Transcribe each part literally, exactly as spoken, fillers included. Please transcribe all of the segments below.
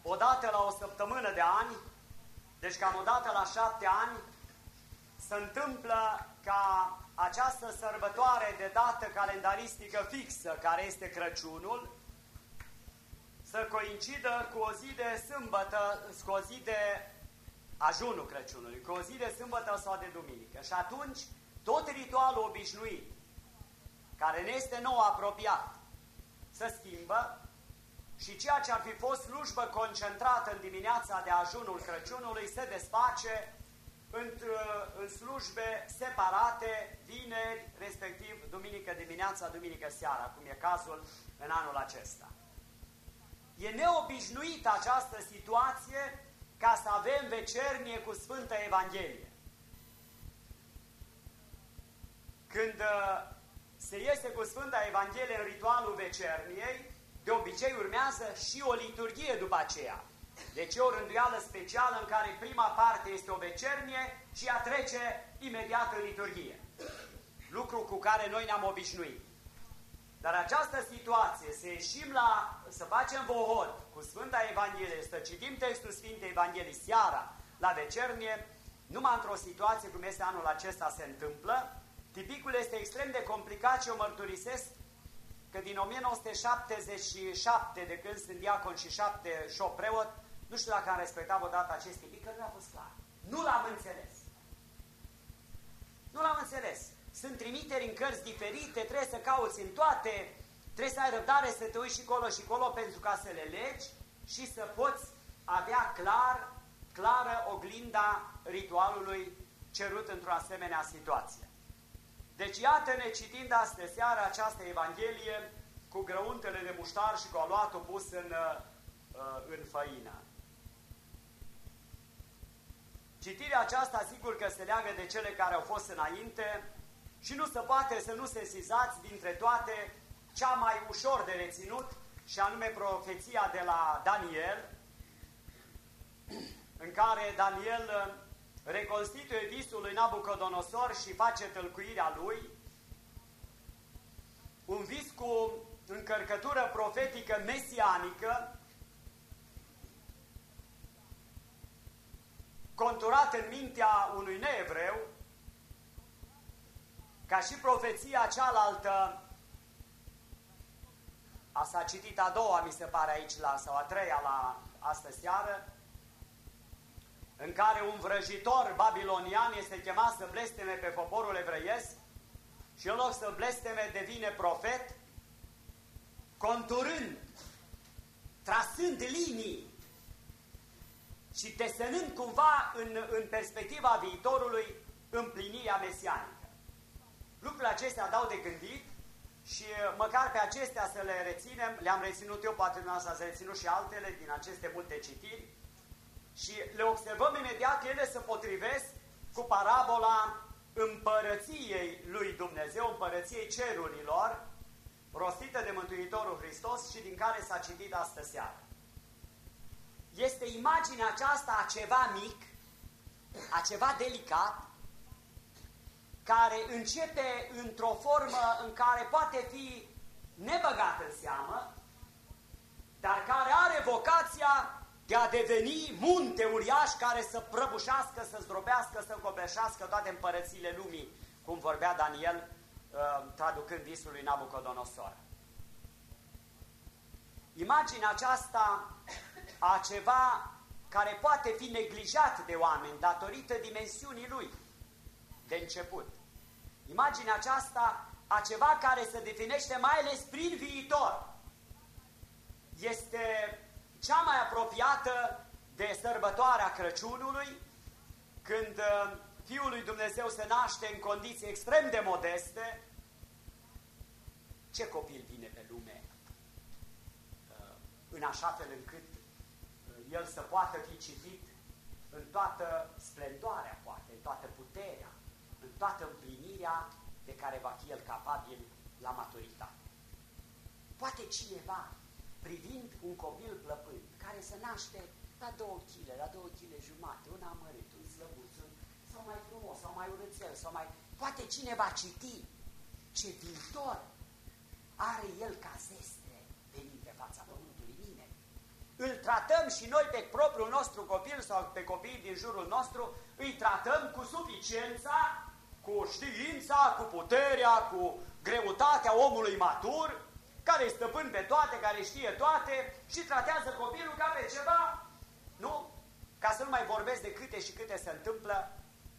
odată la o săptămână de ani, deci cam odată la șapte ani, se întâmplă ca această sărbătoare de dată calendaristică fixă, care este Crăciunul, să coincidă cu o zi de sâmbătă, cu o zi de ajunul Crăciunului, cu o zi de sâmbătă sau de duminică. Și atunci, tot ritualul obișnuit, care ne este nou apropiat, se schimbă și ceea ce ar fi fost slujbă concentrată în dimineața de ajunul Crăciunului se desface în, în slujbe separate, vineri, respectiv duminică dimineața, duminică seara, cum e cazul în anul acesta. E neobișnuită această situație ca să avem vecernie cu Sfânta Evanghelie. Când se iese cu Sfânta Evanghelie în ritualul vecerniei, de obicei urmează și o liturghie după aceea. Deci e o rânduială specială în care prima parte este o vecernie și ea trece imediat în liturghie. Lucru cu care noi ne-am obișnuit. Dar această situație, să ieșim la, să facem vohod cu Sfânta Evanghelie, să citim textul Sfintei Evanghelii seara la vecernie, numai într-o situație cum este anul acesta se întâmplă. Tipicul este extrem de complicat și eu mărturisesc că din o mie nouă sute șaptezeci și șapte, de când sunt diacon și șapte și opt preot, nu știu dacă am respectat odată acest tipic, că nu a fost clar. Nu l-am înțeles. Nu l-am înțeles. Sunt trimiteri în cărți diferite, trebuie să cauți în toate, trebuie să ai răbdare să te uiți și colo și colo pentru ca să le legi și să poți avea clar, clară oglinda ritualului cerut într-o asemenea situație. Deci iată-ne citind astă seară această Evanghelie cu grăuntele de muștar și cu aluatul pus în, în făină. Citirea aceasta sigur că se leagă de cele care au fost înainte și nu se poate să nu sesizați dintre toate cea mai ușor de reținut, și anume profeția de la Daniel, în care Daniel reconstituie visul lui Nabucodonosor și face tălcuirea lui, un vis cu încărcătură profetică mesianică, conturat în mintea unui neevreu, ca și profeția cealaltă, a s-a citit a doua, mi se pare aici, la, sau a treia la astă seară, în care un vrăjitor babilonian este chemat să blesteme pe poporul evreiesc și în loc să blesteme devine profet, conturând, trasând linii și desenând cumva în, în perspectiva viitorului împlinirea mesianică. Lucrurile acestea dau de gândit și măcar pe acestea să le reținem, le-am reținut eu, poate dumneavoastră ați reținut și altele din aceste multe citiri, și le observăm imediat că ele se potrivesc cu parabola împărăției lui Dumnezeu, împărăției cerurilor, rostită de Mântuitorul Hristos și din care s-a citit astă seară. Este imaginea aceasta a ceva mic, a ceva delicat, care începe într-o formă în care poate fi nebăgat în seamă, dar care are vocația de a deveni munte uriaș care să prăbușească, să zdrobească, să copleșească toate împărățiile lumii, cum vorbea Daniel, traducând visul lui Nabucodonosor. Imaginea aceasta a ceva care poate fi neglijat de oameni datorită dimensiunii lui de început. Imaginea aceasta a ceva care se definește mai ales prin viitor. Este cea mai apropiată de sărbătoarea Crăciunului, când Fiul lui Dumnezeu se naște în condiții extrem de modeste. Ce copil vine pe lume în așa fel încât el să poată fi citit în toată splendoarea, poate, în toată puterea, în toată împlinirea de care va fi el capabil la maturitate. Poate cineva, privind un copil plăpând, care se naște la două chile, la două chile jumate, un amărit, un slăbuț, sau mai frumos, sau mai urățel, sau mai... Poate cineva citi ce viitor are el ca zestre venind pe fața pământului. Nimeni. Îl tratăm tratăm și noi pe propriul nostru copil sau pe copiii din jurul nostru, îi tratăm cu suficiența, cu știința, cu puterea, cu greutatea omului matur, care e stăpân pe toate, care știe toate și tratează copilul ca pe ceva, nu? Ca să nu mai vorbesc de câte și câte se întâmplă.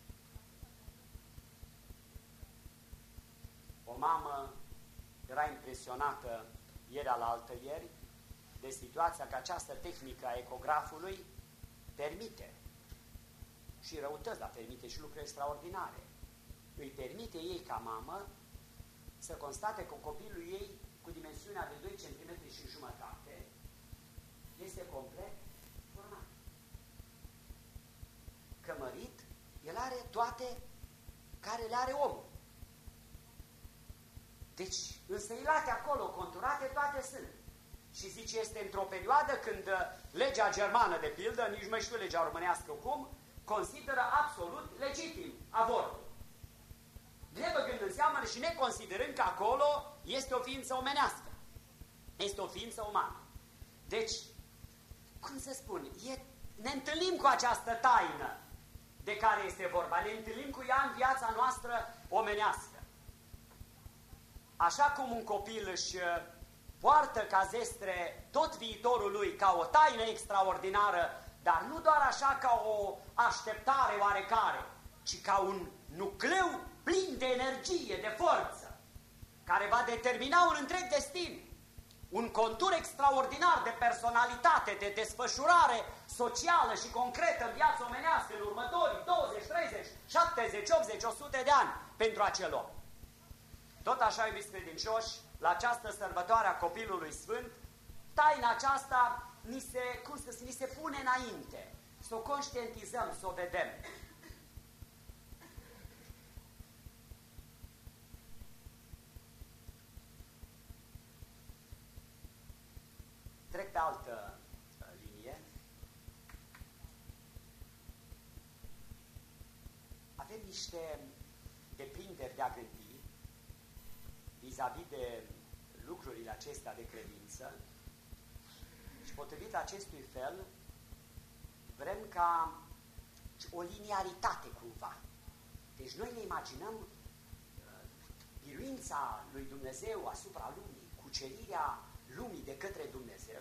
O mamă era impresionată ieri alaltă ieri de situația că această tehnică a ecografului permite și răutăți, dar permite și lucruri extraordinare. Îi permite ei ca mamă să constate că copilul ei cu dimensiunea de doi centimetri și jumătate este complet format. Că mărit, el are toate care le are omul. Deci, însăilate acolo, conturate, toate sunt. Și zice, este într-o perioadă când legea germană, de pildă, nici mai știu legea românească cum, consideră absolut legitim avortul. Nebăgând în seamă și neconsiderând că acolo este o ființă omenească. Este o ființă umană. Deci, cum să spun, e, ne întâlnim cu această taină de care este vorba. Ne întâlnim cu ea în viața noastră omenească. Așa cum un copil își poartă ca zestre tot viitorul lui ca o taină extraordinară, dar nu doar așa ca o așteptare oarecare, ci ca un nucleu plin de energie, de forță, care va determina un întreg destin, un contur extraordinar de personalitate, de desfășurare socială și concretă în viața omenească în următorii douăzeci, treizeci, șaptezeci, optzeci, o sută de ani pentru acel om. Tot așa, iubiți credincioși, la această sărbătoare a Copilului Sfânt, taina aceasta ni se, cum să, ni se pune înainte, să o conștientizăm, să o vedem. Trec pe altă linie. Avem niște deprinderi de a gândi vis-a-vis de lucrurile acestea de credință și potrivit acestui fel vrem ca o linearitate cumva. Deci noi ne imaginăm biruința lui Dumnezeu asupra lumii, cucerirea lumii de către Dumnezeu.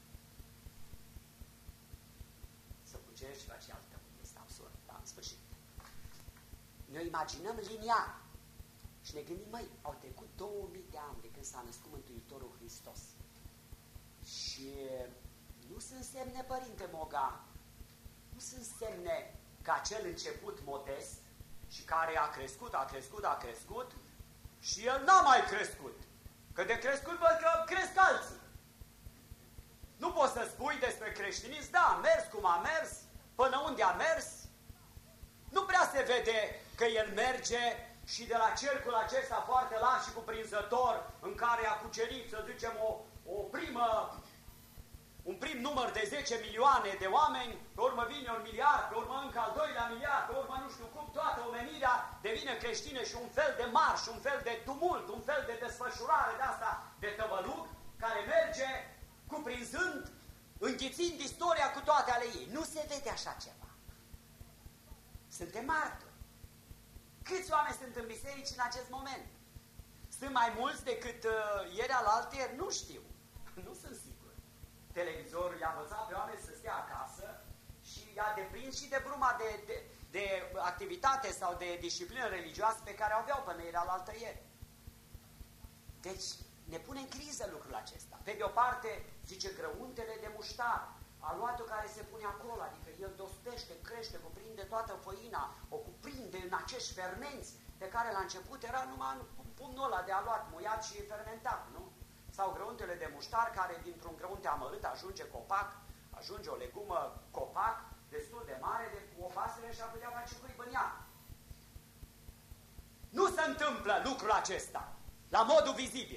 Să cucerești și faci altă, este absurd, dar în sfârșit. Ne imaginăm liniar. Și ne gândim, măi, au trecut două mii de ani de când s-a născut Mântuitorul Hristos. Și nu sunt semne, Părinte Moga, nu sunt semne că acel început modest și care a crescut, a crescut, a crescut și el n-a mai crescut. Că de crescut văd că cresc alții. Nu poți să spui despre creștinism, da, a mers cum a mers, până unde a mers. Nu prea se vede că el merge și de la cercul acesta foarte larg și cuprinzător, în care a cucerit, să zicem, o, o primă, un prim număr de zece milioane de oameni, pe urmă vine un miliard, pe urmă încă al doilea miliard, pe urmă nu știu cum, toată omenirea devine creștină și un fel de marș, un fel de tumult, un fel de desfășurare de asta de tăvălug, care merge cuprinzând, înghițind istoria cu toate ale ei. Nu se vede așa ceva. Suntem martori. Câți oameni sunt în biserici în acest moment? Sunt mai mulți decât uh, ieri alaltăieri? Nu știu. Nu sunt sigur. Televizorul i-a învățat pe oameni să stea acasă și i-a deprins și de bruma de, de, de activitate sau de disciplină religioasă pe care o aveau până ieri alaltăieri. Deci ne pune în criză lucrul acesta. Pe de o parte, zice, grăuntele de muștar, aluatul care se pune acolo, adică el dostește, crește, cuprinde toată făina, o cuprinde în acești fermenți de care la început era numai în pumnul ăla de aluat, muiat și fermentat, nu? Sau grăuntele de muștar care dintr-un grăunte amărât ajunge copac, ajunge o legumă copac destul de mare, de o pasăre și-ar putea face cuib în ea. Nu se întâmplă lucrul acesta la modul vizibil.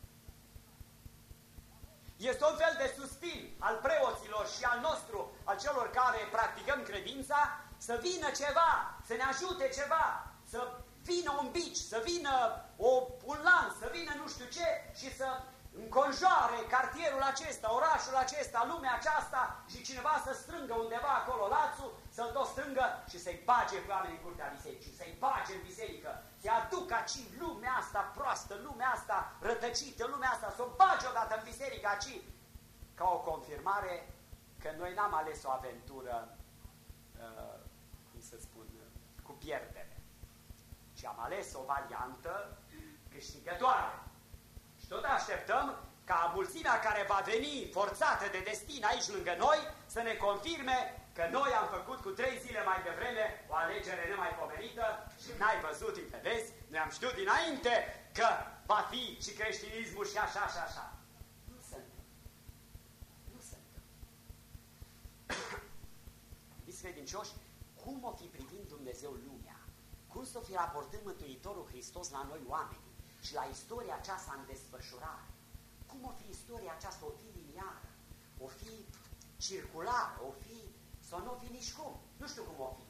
Este un fel de susțin al preoților și al nostru, al celor care practicăm credința, să vină ceva, să ne ajute ceva, să vină un bici, să vină o, un lan, să vină nu știu ce și să înconjoare cartierul acesta, orașul acesta, lumea aceasta și cineva să strângă undeva acolo lațul, să-l tot strângă și să-i bage pe oamenii în curtea bisericii, să-i bage în biserică, să-i aducă aici lumea asta proastă, lumea asta rătăcită, lumea asta, să o bage odată în biserică aici, ca o confirmare că noi n-am ales o aventură, uh, cum să spun, cu pierdere, ci am ales o variantă câștigătoare. Și tot așteptăm ca mulțimea care va veni forțată de destin aici lângă noi să ne confirme că noi am făcut cu trei zile mai devreme o alegere nemaipomenită și n-ai văzut, uite, vezi, noi am știut dinainte că va fi și creștinismul și așa și așa. Nu se întâmplă. Nu se întâmplă. Iubiți credincioși, cum o fi privind Dumnezeu lumea? Cum să o fi raportând Mântuitorul Hristos la noi oameni? Și la istoria aceasta în desfășurare. Cum o fi istoria aceasta? O fi liniară, o fi circulară, o fi, sau nu o fi nici cum. Nu știu cum o fi.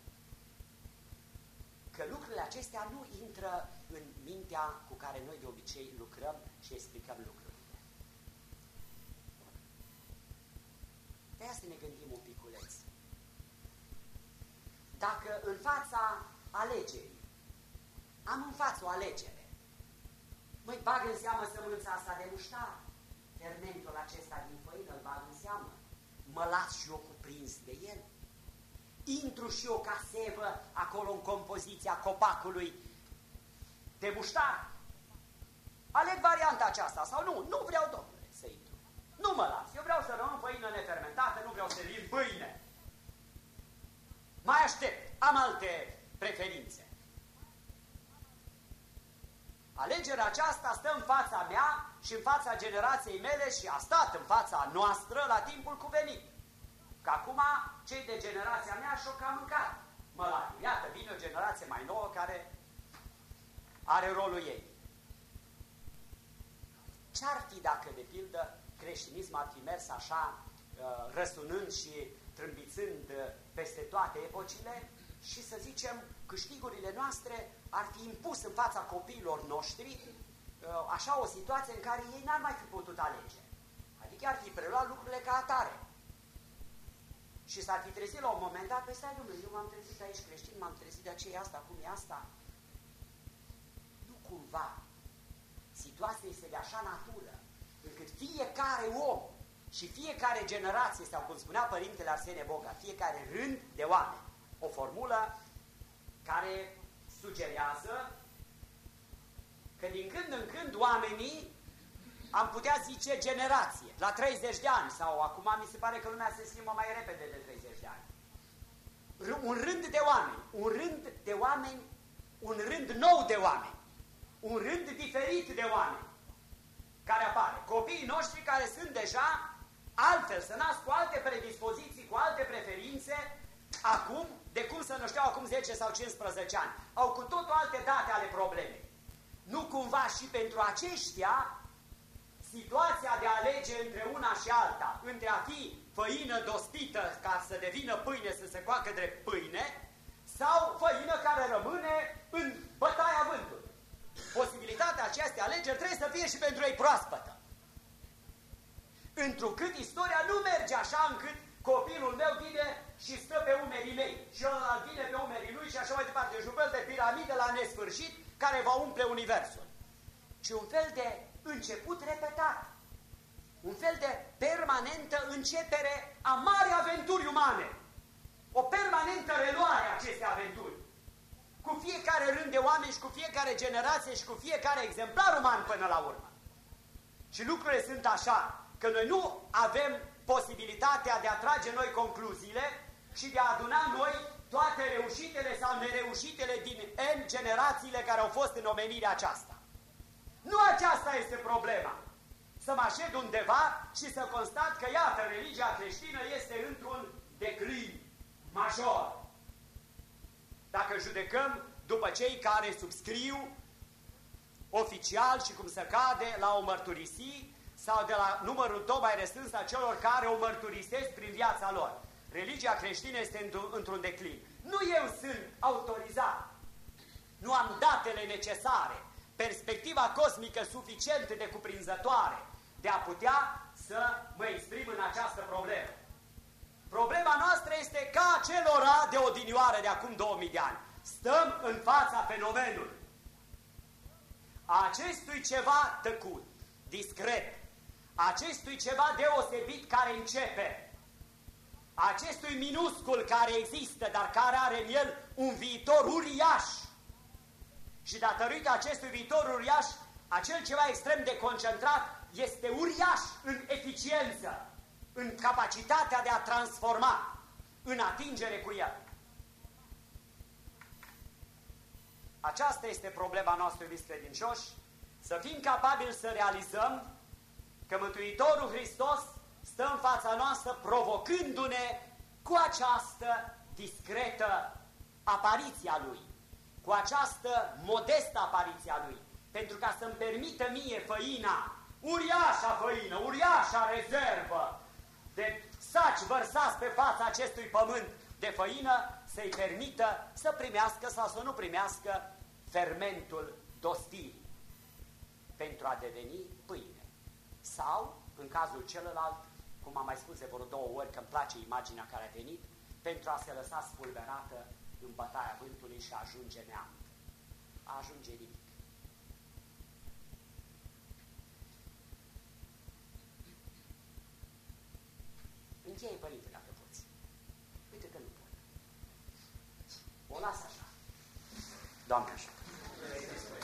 Că lucrurile acestea nu intră în mintea cu care noi de obicei lucrăm și explicăm lucrurile. De-aia să ne gândim un piculeț. Dacă în fața alegerii am în față o alegere, măi, bag în seamă sămânța asta de muștar, fermentul acesta din făină, îl bag în seamă, mă las și eu cuprins de el, intru și eu ca sevă acolo în compoziția copacului de muștar, aleg varianta aceasta sau nu, nu vreau, domnule, să intru, nu mă las, eu vreau să rămân făină nefermentată, nu vreau să vin pâine, mai aștept, am alte preferințe. Alegerea aceasta stă în fața mea și în fața generației mele și a stat în fața noastră la timpul cuvenit. Că acum cei de generația mea și-o cam mâncat. Mă lacrimi. Iată, vine o generație mai nouă care are rolul ei. Ce-ar fi dacă, de pildă, creștinismul ar fi mers așa, răsunând și trâmbițând peste toate epocile și, să zicem, câștigurile noastre ar fi impus în fața copiilor noștri așa o situație în care ei n-ar mai fi putut alege. Adică ar fi preluat lucrurile ca atare. Și s-ar fi trezit la un moment dat, pe stai, domnule, eu m-am trezit aici creștin, m-am trezit de aceea asta, cum e asta? Nu cumva. Situația este de așa natură, încât fiecare om și fiecare generație, sau cum spunea Părintele Arsenie Boga, fiecare rând de oameni, o formulă care sugerează că din când în când oamenii, am putea zice generație, la treizeci de ani, sau acum mi se pare că lumea se schimbă mai repede de treizeci de ani. Un rând de oameni, un rând de oameni, un rând nou de oameni, un rând diferit de oameni care apare. Copiii noștri care sunt deja altfel, se nasc cu alte predispoziții, cu alte preferințe, acum, de cum să nu știu, acum zece sau cincisprezece ani. Au cu totul alte date ale problemei. Nu cumva și pentru aceștia, situația de a alege între una și alta, între a fi făină dospită ca să devină pâine, să se coacă drept pâine, sau făină care rămâne în bătaia vântului. Posibilitatea acestei alegeri trebuie să fie și pentru ei proaspătă. Întrucât istoria nu merge așa încât copilul meu vine și stă pe umerii mei și ăla vine pe umerii lui și așa mai departe. Deci un fel de piramidă la nesfârșit care va umple universul. Ci un fel de început repetat. Un fel de permanentă începere a marii aventuri umane. O permanentă reluare a acestei aventuri. Cu fiecare rând de oameni și cu fiecare generație și cu fiecare exemplar uman până la urmă. Și lucrurile sunt așa, că noi nu avem posibilitatea de a trage noi concluziile și de a aduna noi toate reușitele sau nereușitele din N generațiile care au fost în omenirea aceasta. Nu aceasta este problema. Să mă așez undeva și să constat că, iată, religia creștină este într-un declin major. Dacă judecăm după cei care subscriu oficial și cum se cade la o mărturisire sau de la numărul tot mai restrâns a celor care o mărturisesc prin viața lor. Religia creștină este într-un declin. Nu eu sunt autorizat, nu am datele necesare, perspectiva cosmică suficient de cuprinzătoare, de a putea să mă exprim în această problemă. Problema noastră este ca acelora de odinioară de acum două mii de ani. Stăm în fața fenomenului. Acestui ceva tăcut, discret, acestui ceva deosebit care începe, acestui minuscul care există, dar care are în el un viitor uriaș. Și datorită acestui viitor uriaș, acel ceva extrem de concentrat este uriaș în eficiență, în capacitatea de a transforma, în atingere cu el. Aceasta este problema noastră, iubiți credincioși, să fim capabili să realizăm că Mântuitorul Hristos stă în fața noastră provocându-ne cu această discretă apariție a Lui, cu această modestă apariție a Lui, pentru ca să-mi permită mie făina, uriașa făină, uriașa rezervă de saci vărsați pe fața acestui pământ de făină, să-i permită să primească sau să nu primească fermentul dostirii pentru a deveni pâine. Sau, în cazul celălalt, cum am mai spus de vreo două ori, că îmi place imaginea care a venit, pentru a se lăsa spulberată în bătaia vântului și a ajunge neam. A ajunge nimic. Încheie, părinte, dacă poți. Uite că nu pot. O las așa. Doamne așa.